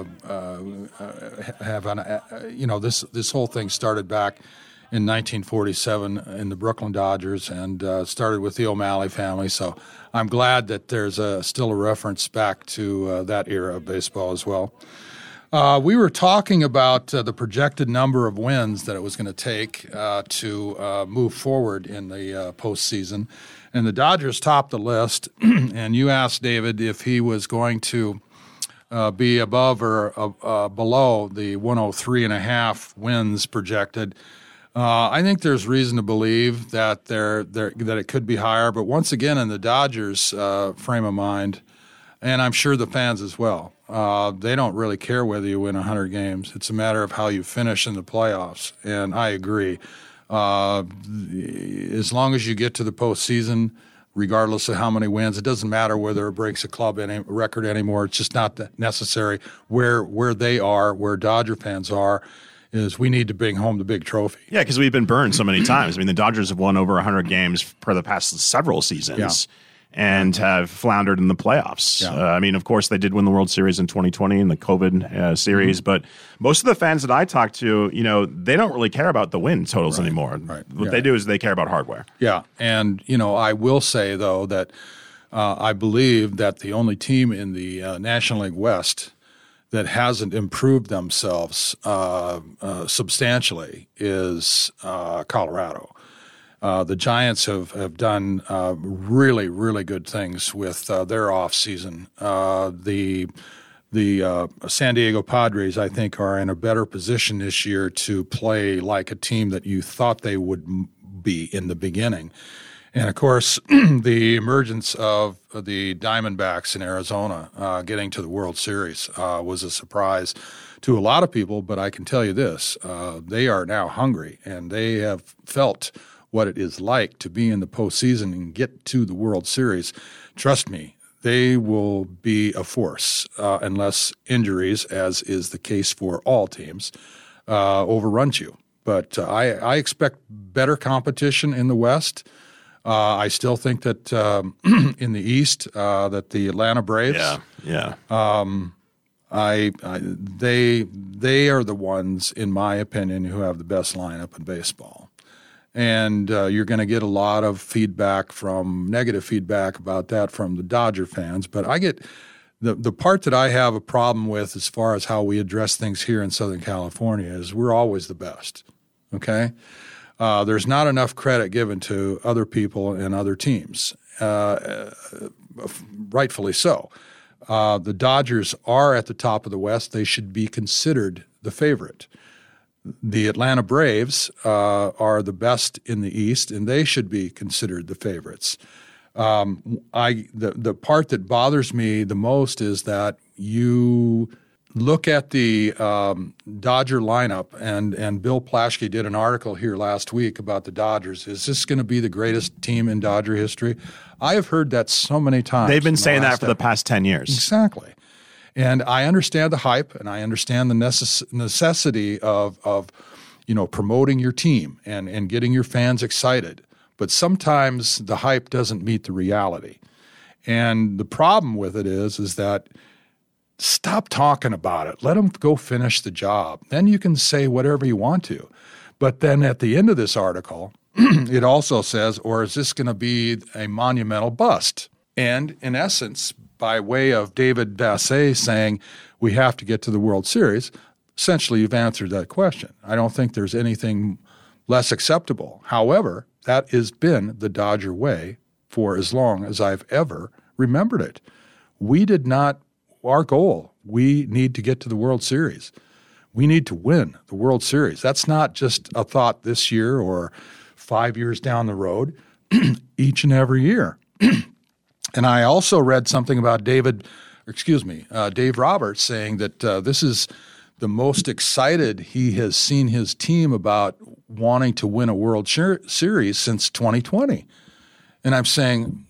uh, have on. Uh, you know, this this whole thing started back in nineteen forty-seven in the Brooklyn Dodgers, and uh, started with the O'Malley family. So I'm glad that there's a, still a reference back to uh, that era of baseball as well. Uh, we were talking about uh, the projected number of wins that it was going to take uh, to uh, move forward in the uh, postseason, and the Dodgers topped the list. And you asked David if he was going to uh, be above or uh, uh, below the one oh three and a half wins projected. Uh, I think there's reason to believe that they're, they're, that it could be higher, but once again, in the Dodgers' uh, frame of mind, and I'm sure the fans as well, uh, they don't really care whether you win one hundred games. It's a matter of how you finish in the playoffs, and I agree. Uh, as long as you get to the postseason, regardless of how many wins, it doesn't matter whether it breaks a club any, record anymore. It's just not necessary. Where where they are, where Dodger fans are, is we need to bring home the big trophy. Yeah, because we've been burned so many times. I mean, the Dodgers have won over one hundred games for the past several seasons yeah. and have floundered in the playoffs. Yeah. Uh, I mean, of course, they did win the World Series in twenty twenty in the COVID uh, series, mm-hmm. but most of the fans that I talk to, you know, they don't really care about the win totals right. anymore. Right. What yeah. they do is they care about hardware. Yeah, and, you know, I will say, though, that uh, I believe that the only team in the uh, National League West that hasn't improved themselves uh, uh, substantially is uh, Colorado. Uh, the Giants have, have done uh, really, really good things with uh, their offseason. Uh, the the uh, San Diego Padres, I think, are in a better position this year to play like a team that you thought they would be in the beginning. And, of course, the emergence of the Diamondbacks in Arizona uh, getting to the World Series uh, was a surprise to a lot of people. But I can tell you this, uh, they are now hungry, and they have felt what it is like to be in the postseason and get to the World Series. Trust me, they will be a force uh, unless injuries, as is the case for all teams, uh, overruns you. But uh, I, I expect better competition in the West. Uh, I still think that um, in the East, uh, that the Atlanta Braves, yeah, yeah, um, I, I they they are the ones, in my opinion, who have the best lineup in baseball, and uh, you're going to get a lot of feedback from negative feedback about that from the Dodger fans. But I get the the part that I have a problem with as far as how we address things here in Southern California is we're always the best. Okay. Uh, there's not enough credit given to other people and other teams, uh, rightfully so. Uh, the Dodgers are at the top of the West. They should be considered the favorite. The Atlanta Braves uh, are the best in the East, and they should be considered the favorites. Um, I the the part that bothers me the most is that you look at the um, Dodger lineup, and, and Bill Plaschke did an article here last week about the Dodgers. Is this going to be the greatest team in Dodger history? I have heard that so many times. They've been saying the that for the past ten years. Exactly. And I understand the hype, and I understand the necess- necessity of, of you know, promoting your team and, and getting your fans excited. But sometimes the hype doesn't meet the reality. And the problem with it is, is that stop talking about it. Let them go finish the job. Then you can say whatever you want to. But then at the end of this article, it also says, or is this going to be a monumental bust? And in essence, by way of David Vassegh saying we have to get to the World Series, essentially you've answered that question. I don't think there's anything less acceptable. However, that has been the Dodger way for as long as I've ever remembered it. We did not Our goal, we need to get to the World Series. We need to win the World Series. That's not just a thought this year or five years down the road, each and every year. And I also read something about David, excuse me, uh, Dave Roberts saying that uh, this is the most excited he has seen his team about wanting to win a World Series since twenty twenty. And I'm saying,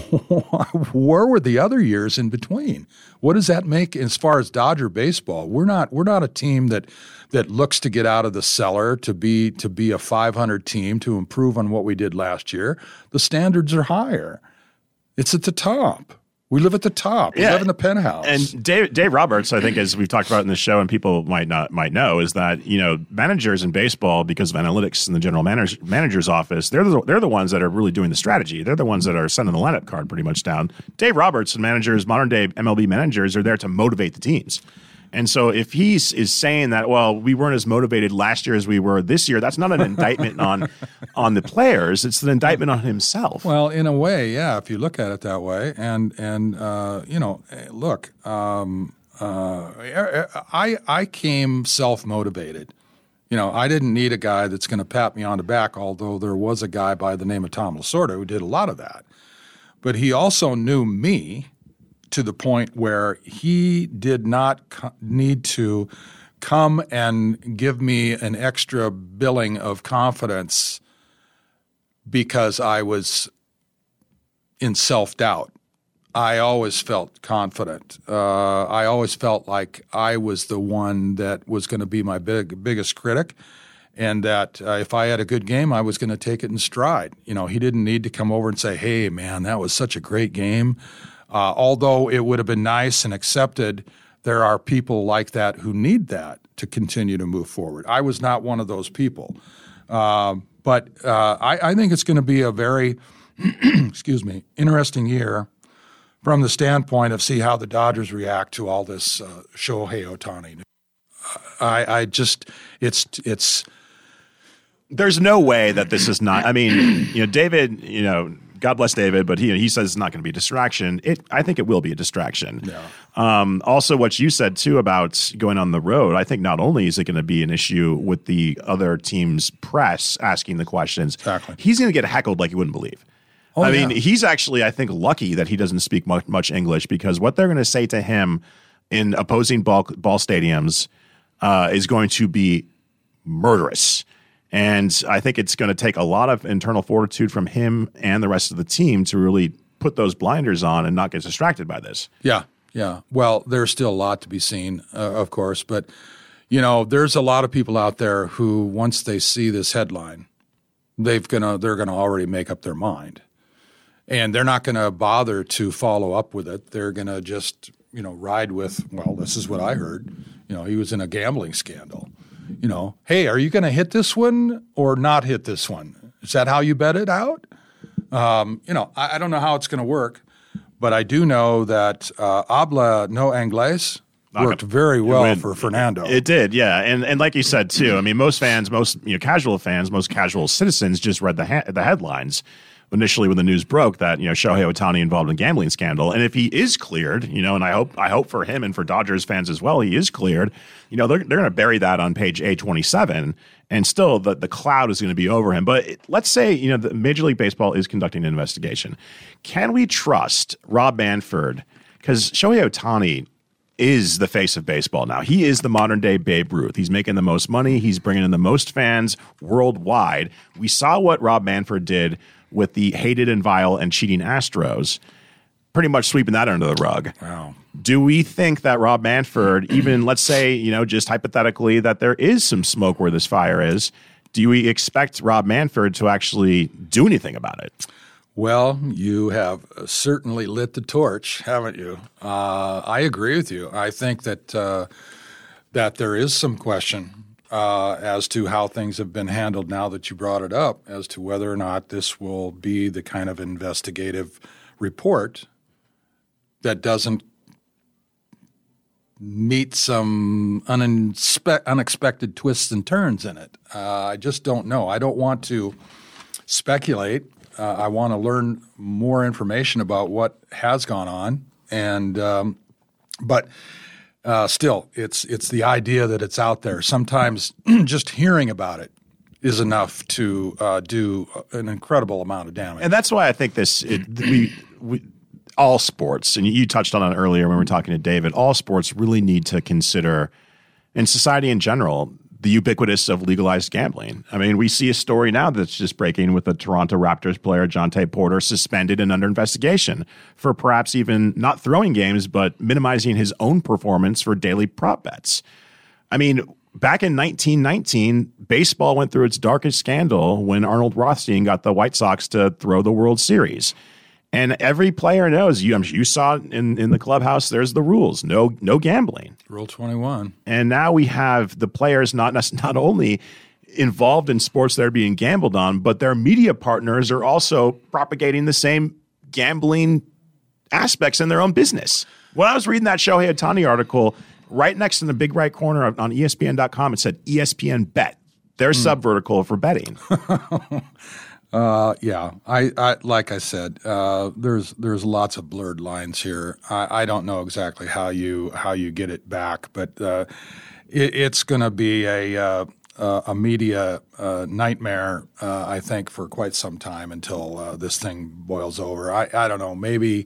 where were the other years in between? What does that make as far as Dodger baseball? We're not we're not a team that that looks to get out of the cellar to be to be a five hundred team to improve on what we did last year. The standards are higher. It's at the top. We live at the top. We yeah. live in the penthouse. And Dave, Dave Roberts, I think, as we've talked about in the show, and people might not might know, is that you know managers in baseball, because of analytics in the general manager, manager's office, they're the, they're the ones that are really doing the strategy. They're the ones that are sending the lineup card pretty much down. Dave Roberts and managers, modern day M L B managers, are there to motivate the teams. And so if he is saying that, well, we weren't as motivated last year as we were this year, that's not an indictment on on the players. It's an indictment on himself. Well, in a way, yeah, if you look at it that way. And, and uh, you know, look, um, uh, I, I came self-motivated. You know, I didn't need a guy that's going to pat me on the back, although there was a guy by the name of Tom Lasorda who did a lot of that. But he also knew me to the point where he did not co- need to come and give me an extra billing of confidence because I was in self-doubt. I always felt confident. Uh, I always felt like I was the one that was going to be my big biggest critic, and that uh, if I had a good game, I was going to take it in stride. You know, he didn't need to come over and say, hey, man, that was such a great game. Uh, although it would have been nice and accepted, there are people like that who need that to continue to move forward. I was not one of those people. Uh, but uh, I, I think it's going to be a very, excuse me, interesting year from the standpoint of see how the Dodgers react to all this uh, Shohei Ohtani. I, I just, it's, it's. There's no way that this is not, I mean, you know, David, you know, God bless David, but he he says it's not going to be a distraction. It, I think it will be a distraction. Yeah. Um, also, what you said, too, about going on the road, I think not only is it going to be an issue with the other team's press asking the questions, exactly. he's going to get heckled like you wouldn't believe. Oh, I yeah. mean, he's actually, I think, lucky that he doesn't speak much, much English, because what they're going to say to him in opposing ball, ball stadiums uh, is going to be murderous. And I think it's going to take a lot of internal fortitude from him and the rest of the team to really put those blinders on and not get distracted by this. Yeah, yeah. Well, there's still a lot to be seen, uh, of course. But, you know, there's a lot of people out there who, once they see this headline, they've gonna they're going to already make up their mind. And they're not going to bother to follow up with it. They're going to just, you know, ride with, well, this is what I heard. You know, he was in a gambling scandal. You know, hey, are you going to hit this one or not hit this one? Is that how you bet it out? Um, you know, I, I don't know how it's going to work, but I do know that uh, habla no inglés worked very well went, for Fernando. It did, yeah. And and like you said, too, I mean, most fans, most you know, casual fans, most casual citizens just read the ha- the headlines initially when the news broke that, you know, Shohei Ohtani involved in a gambling scandal. And if he is cleared, you know, and I hope I hope for him and for Dodgers fans as well, he is cleared, you know, they're, they're going to bury that on page A twenty-seven, and still the, the cloud is going to be over him. But it, let's say, you know, the Major League Baseball is conducting an investigation. Can we trust Rob Manfred? Because Shohei Ohtani, is the face of baseball now. He is the modern day Babe Ruth. He's making the most money. He's bringing in the most fans worldwide. We saw what Rob Manfred did with the hated and vile and cheating Astros, pretty much sweeping that under the rug. Wow. Do we think that Rob Manfred, even let's say, you know, just hypothetically that there is some smoke where this fire is, do we expect Rob Manfred to actually do anything about it? Well, you have certainly lit the torch, haven't you? Uh, I agree with you. I think that uh, that there is some question uh, as to how things have been handled now that you brought it up, as to whether or not this will be the kind of investigative report that doesn't meet some uninspe- unexpected twists and turns in it. Uh, I just don't know. I don't want to speculate. Uh, I want to learn more information about what has gone on, and um, but uh, still, it's it's the idea that it's out there. Sometimes just hearing about it is enough to uh, do an incredible amount of damage. And that's why I think this it, we, we all sports, and you touched on it earlier when we were talking to David. All sports really need to consider, and society in general, the ubiquitous of legalized gambling. I mean, we see a story now that's just breaking with the Toronto Raptors player Jontay Porter suspended and under investigation for perhaps even not throwing games, but minimizing his own performance for daily prop bets. I mean, back in nineteen nineteen, baseball went through its darkest scandal when Arnold Rothstein got the White Sox to throw the World Series. And every player knows, you, you saw in, in the clubhouse, there's the rules, no no gambling. Rule twenty-one. And now we have the players not not only involved in sports that are being gambled on, but their media partners are also propagating the same gambling aspects in their own business. When I was reading that Shohei Ohtani article, right next in the big right corner on E S P N dot com, it said E S P N Bet, their mm. subvertical for betting. Uh, yeah, I, I like I said, uh, there's there's lots of blurred lines here. I, I don't know exactly how you how you get it back, but uh, it, it's going to be a uh, a media uh, nightmare, uh, I think, for quite some time until uh, this thing boils over. I, I don't know, maybe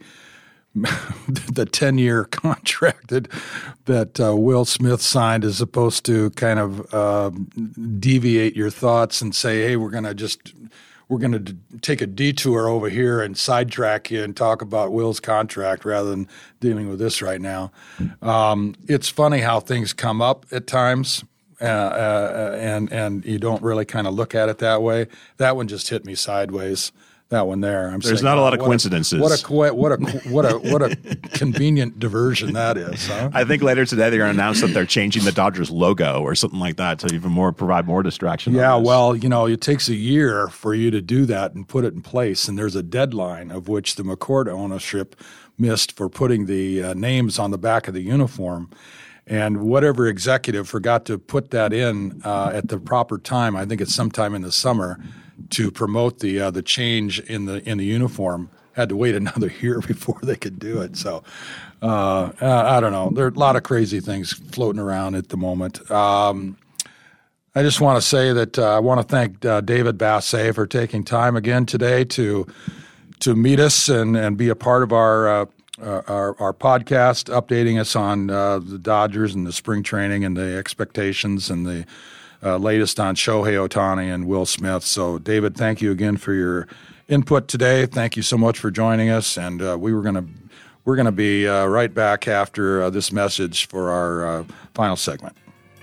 the ten-year contract that, that uh, Will Smith signed is supposed to kind of uh, deviate your thoughts and say, hey, we're going to just – we're going to d- take a detour over here and sidetrack you and talk about Will's contract rather than dealing with this right now. Um, it's funny how things come up at times, uh, uh, and and you don't really kind of look at it that way. That one just hit me sideways. That one there. I'm There's saying, not a lot oh, of coincidences. What a what a what a what a, what a convenient diversion that is. Huh? I think later today they're going to announce that they're changing the Dodgers logo or something like that to even more provide more distraction. Yeah, well, you know, it takes a year for you to do that and put it in place, and there's a deadline of which the McCord ownership missed for putting the uh, names on the back of the uniform. And whatever executive forgot to put that in uh, at the proper time, I think it's sometime in the summer, to promote the uh, the change in the in the uniform, had to wait another year before they could do it. So uh, I don't know. There are a lot of crazy things floating around at the moment. Um, I just want to say that uh, I want to thank uh, David Bassett for taking time again today to to meet us and, and be a part of our uh, uh, our, our podcast, updating us on uh, the Dodgers and the spring training and the expectations and the Uh, latest on Shohei Ohtani and Will Smith. So, David, thank you again for your input today. Thank you so much for joining us. And uh, we were going to we're going to be uh, right back after uh, this message for our uh, final segment.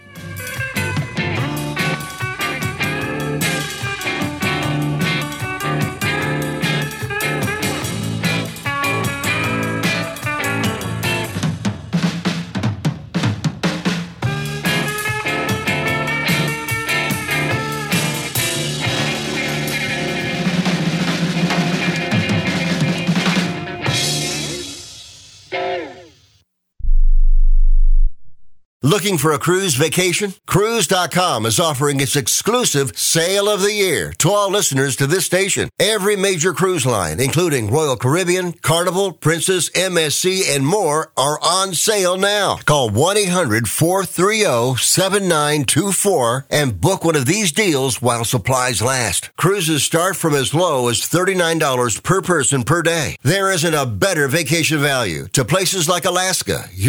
Looking for a cruise vacation? Cruise dot com is offering its exclusive Sale of the Year to all listeners to this station. Every major cruise line, including Royal Caribbean, Carnival, Princess, M S C, and more, are on sale now. Call one eight hundred four three zero seven nine two four and book one of these deals while supplies last. Cruises start from as low as thirty-nine dollars per person per day. There isn't a better vacation value to places like Alaska, Europe,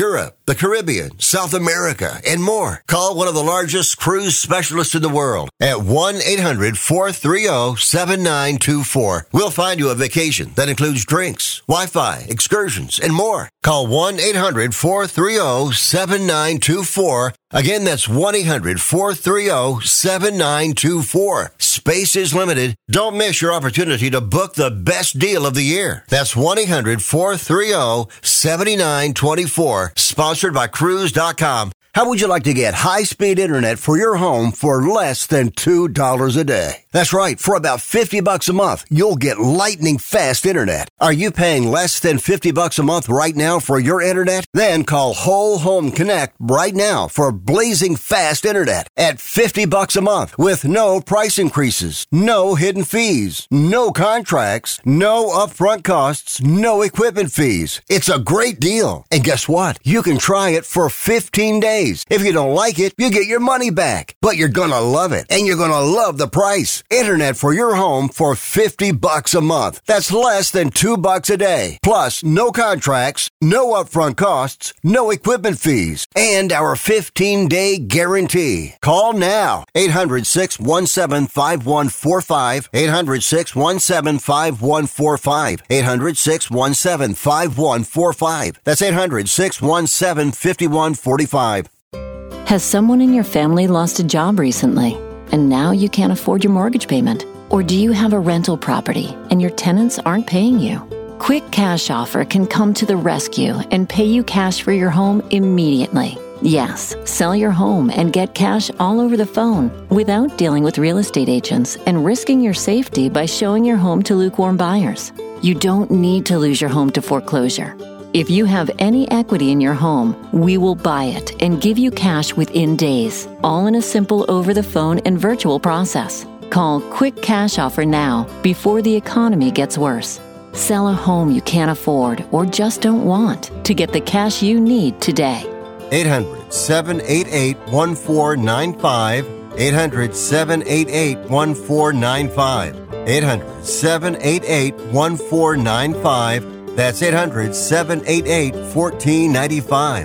the Caribbean, South America, and more. Call one of the largest cruise specialists in the world at one eight hundred four three zero seven nine two four. We'll find you a vacation that includes drinks, Wi-Fi, excursions, and more. Call one eight hundred four three zero seven nine two four. Again, that's one eight hundred four three zero seven nine two four. Space is limited. Don't miss your opportunity to book the best deal of the year. That's one eight hundred four three zero seven nine two four. Sponsored by Cruise dot com. How would you like to get high-speed internet for your home for less than two dollars a day? That's right. For about fifty bucks a month, you'll get lightning-fast internet. Are you paying less than fifty bucks a month right now for your internet? Then call Whole Home Connect right now for blazing fast internet at fifty bucks a month with no price increases, no hidden fees, no contracts, no upfront costs, no equipment fees. It's a great deal. And guess what? You can try it for fifteen days. If you don't like it, you get your money back. But you're gonna love it, and you're gonna love the price. Internet for your home for fifty bucks a month. That's less than two bucks a day. Plus, no contracts, no upfront costs, no equipment fees, and our fifteen-day guarantee. Call now. eight hundred six one seven five one four five. eight hundred six one seven five one four five. eight hundred six one seven five one four five. That's eight hundred six one seven five one four five. Has someone in your family lost a job recently, and now you can't afford your mortgage payment? Or do you have a rental property and your tenants aren't paying you? Quick Cash Offer can come to the rescue and pay you cash for your home immediately. Yes, sell your home and get cash all over the phone without dealing with real estate agents and risking your safety by showing your home to lukewarm buyers. You don't need to lose your home to foreclosure. If you have any equity in your home, we will buy it and give you cash within days, all in a simple over-the-phone and virtual process. Call Quick Cash Offer now before the economy gets worse. Sell a home you can't afford or just don't want to get the cash you need today. eight hundred seven eight eight one four nine five. eight hundred seven eight eight one four nine five. eight hundred seven eight eight one four nine five. That's eight hundred seven eight eight one four nine five.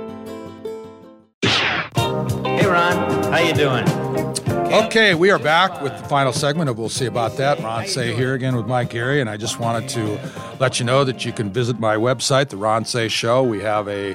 Hey, Ron. How you doing? Okay, we are back with the final segment of We'll See About That. Ron Say here again with Mike Gary, and I just wanted to let you know that you can visit my website, The Ron Say Show. We have a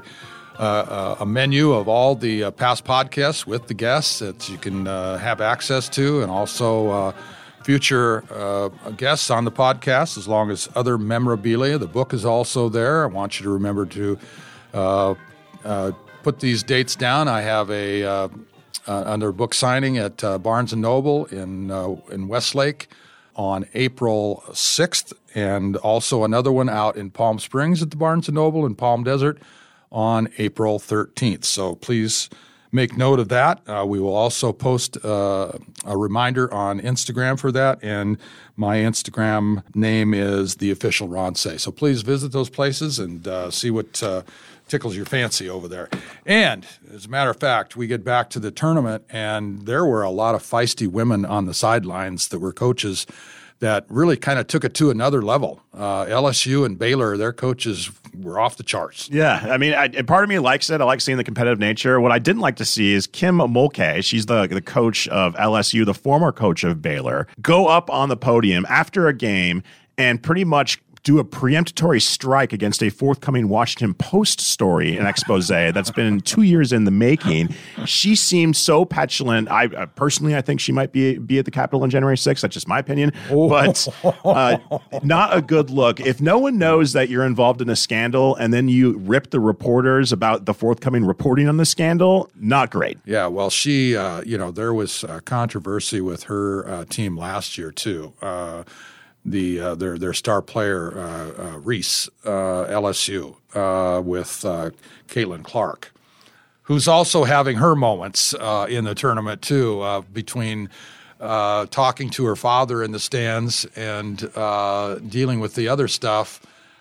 uh, a menu of all the uh, past podcasts with the guests that you can uh, have access to, and also uh, future uh, guests on the podcast, as long as other memorabilia. The book is also there. I want you to remember to uh, uh, put these dates down. I have a uh, uh, under book signing at uh, Barnes and Noble in uh, in Westlake on April sixth, and also another one out in Palm Springs at the Barnes and Noble in Palm Desert on April thirteenth. So please make note of that. Uh, we will also post uh, a reminder on Instagram for that, and my Instagram name is The Official Ron Say. So please visit those places and uh, see what uh, tickles your fancy over there. And as a matter of fact, we get back to the tournament, and there were a lot of feisty women on the sidelines that were coaches that really kind of took it to another level. Uh, L S U and Baylor, their coaches were off the charts. Yeah, I mean, I, part of me likes it. I like seeing the competitive nature. What I didn't like to see is Kim Mulkey, she's the, the coach of L S U, the former coach of Baylor, go up on the podium after a game and pretty much do a preemptory strike against a forthcoming Washington Post story and expose that's been two years in the making. She seemed so petulant. I uh, personally, I think she might be be at the Capitol on January sixth. That's just my opinion, but uh, not a good look. If no one knows that you're involved in a scandal and then you rip the reporters about the forthcoming reporting on the scandal, not great. Yeah, well, she, uh, you know, there was uh, controversy with her uh, team last year too. Uh, The uh, their their star player uh, uh, Reese uh, L S U uh, with uh, Caitlin Clark, who's also having her moments uh, in the tournament too, uh, between uh, talking to her father in the stands and uh, dealing with the other stuff.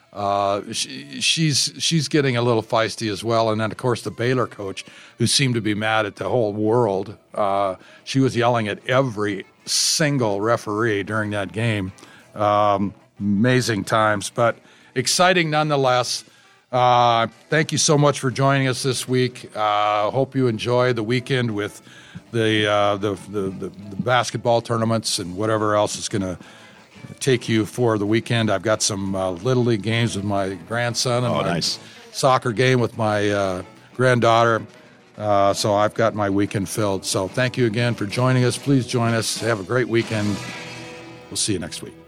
Uh, she, she's she's getting a little feisty as well, and then of course the Baylor coach, who seemed to be mad at the whole world. Uh, she was yelling at every single referee during that game. Um, amazing times, but exciting nonetheless. Uh, thank you so much for joining us this week. Uh, hope you enjoy the weekend with the, uh, the, the, the, the basketball tournaments and whatever else is going to take you for the weekend. I've got some uh, Little League games with my grandson and oh, my nice. soccer game with my uh, granddaughter. Uh, so I've got my weekend filled. So thank you again for joining us. Please join us. Have a great weekend. We'll see you next week.